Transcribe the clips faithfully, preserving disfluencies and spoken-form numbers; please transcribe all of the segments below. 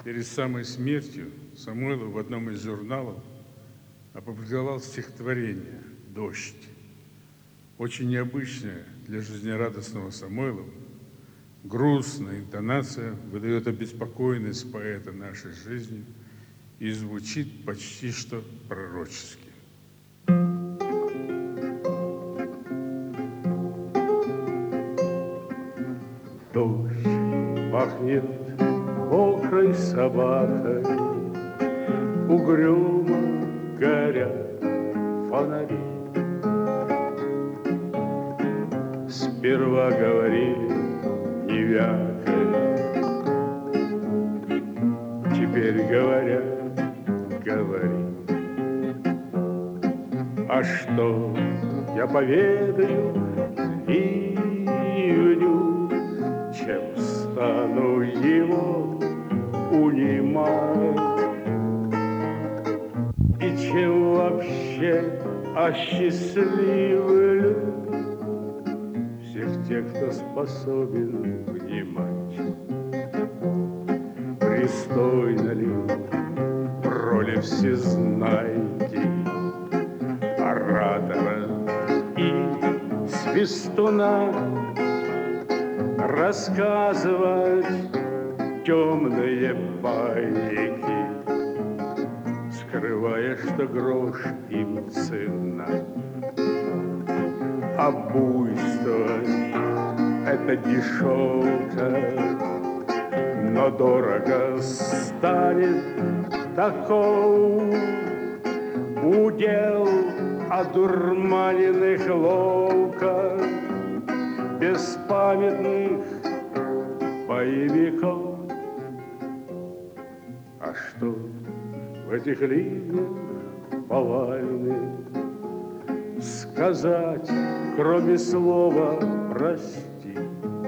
Перед самой смертью Самойлов в одном из журналов опубликовал стихотворение «Дождь». Очень необычное для жизнерадостного Самойлова. Грустная интонация выдает обеспокоенность поэта нашей жизни и звучит почти что пророчески. Дождь пахнет мокрой собакой, угрюмо горят фонари. Сперва говорили не вякой, теперь говорят, говори. А что я поведаю ливню, чем стану его унимать? И чем вообще осчастливлю всех тех, кто способен внимать? Пристойно ли в роли всезнайки оратора и свистуна рассказывать темные байки, скрывая, что грош им цена? А буйство — это дешевка, но дорого станет таков удел одурманенных ловко беспамятных боевиков. А что в этих ливнях повальных сказать, кроме слова «прости»?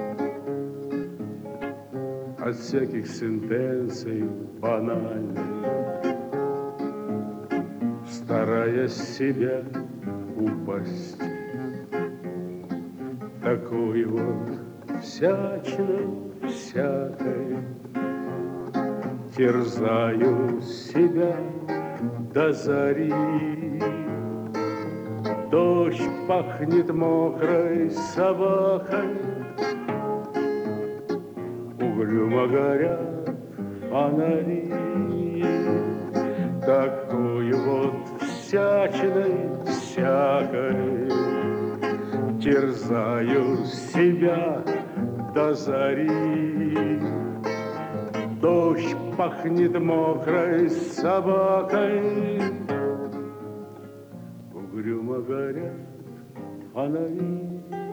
От всяких сентенций банальных, стараясь себя упасть. Такой вот всячной, всякой терзаю себя до зари. Дождь пахнет мокрой собакой, угрюмо горят фонари. Такой вот всячиной, всякой терзаю себя до зари. Дождь пахнет мокрой собакой, угрюмо горят фонари.